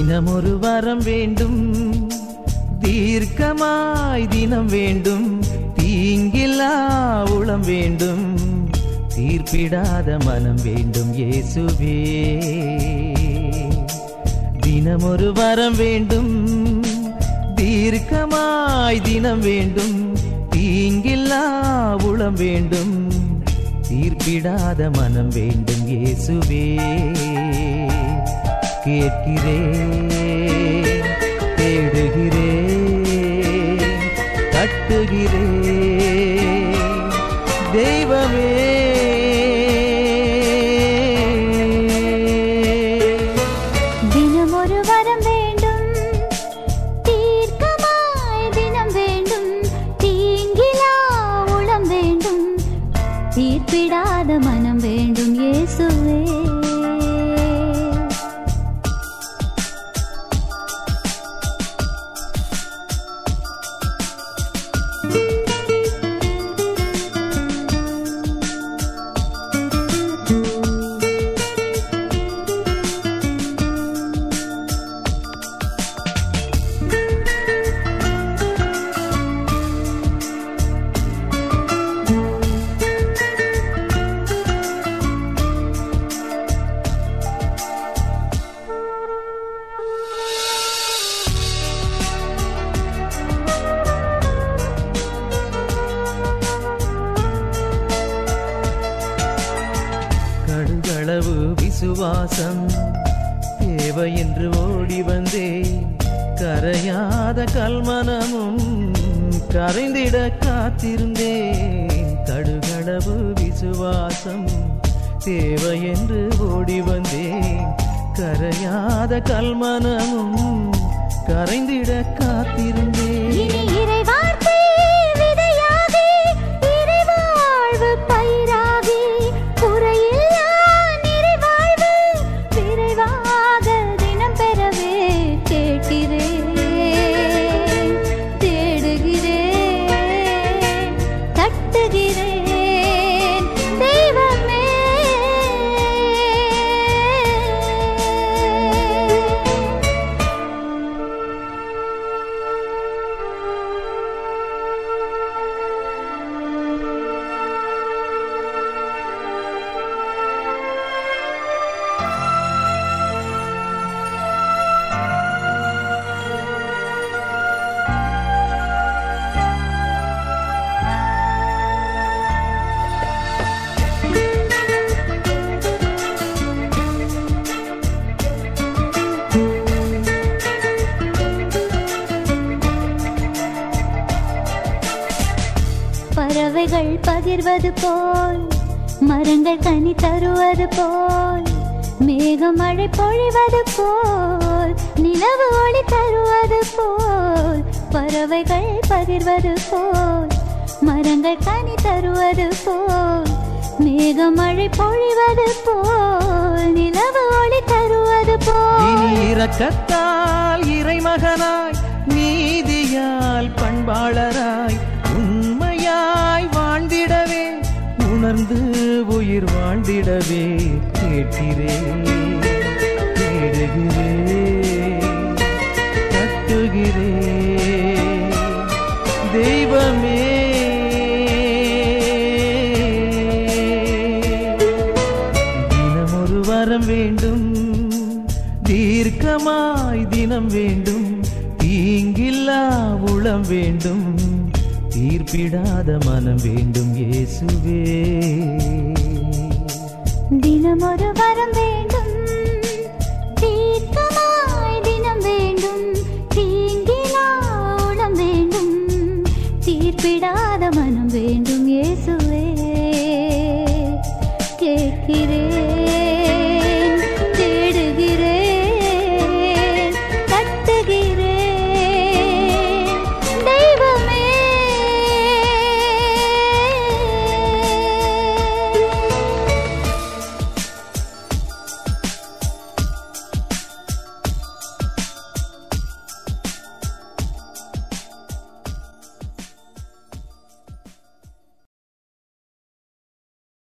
தினமொரு வரம் வேண்டும், தீர்க்கமாய் தினம் வேண்டும், தீங்கில்லா உளம் வேண்டும், தீர்ப்பிடாத மனம் வேண்டும் இயேசுவே. தினமொரு வரம் வேண்டும், தீர்க்கமாய் தினம் வேண்டும், தீங்கில்லா உளம் வேண்டும், தீர்ப்பிடாத மனம் வேண்டும் இயேசுவே. கேட்கிறேன், தேடுகிறேன், தட்டுகிறேன் தெய்வமே. தினமொரு வரம் வேண்டும், தீர்க்கமாய் தினம் வேண்டும், தீங்கிலா உளம் வேண்டும், தீர்ப்பிடாத மனம் வேண்டும் இயேசுவே. கடுகளவு விசுவாசம் தேவை என்று ஓடி வந்தேன், கரையாத கல்மனமும் கரைந்திட காத்திருந்தேன். கடுகளவு விசுவாசம் தேவை என்று ஓடி வந்தேன், கரையாத கல்மனமும் கரைந்திட காத்திருந்தேன். பறவைகள் பகிர்வது போல், மரங்கள் கனி தருவது போல், மேகம் மழை பொழிவது போல், நிலவு ஒளி தருவது போல், பறவைகள் பகிர்வது போல், மரங்கள் கனி தருவது போல், மேகம் மழை பொழிவது போல், நிலவு ஒளி தருவது போல். இரக்கத்தால் இறைமகனாய், நீதியால் பண்பாளராய், உண்மையாய் வாழ்ந்திடவே, உணர்ந்து உயிர் வாழ்ந்திடவே கேட்கிறேன், தேடுகிறேன், தட்டுகிறேன் தெய்வமே. தினமொரு வரம் வேண்டும், தீர்க்கமாய் தினம் வேண்டும், தீங்கில்லா உளம் வேண்டும், தீர்ப்பிடாத மனம் வேண்டும் இயேசுவே. தினமொரு வரம் வேண்டும்.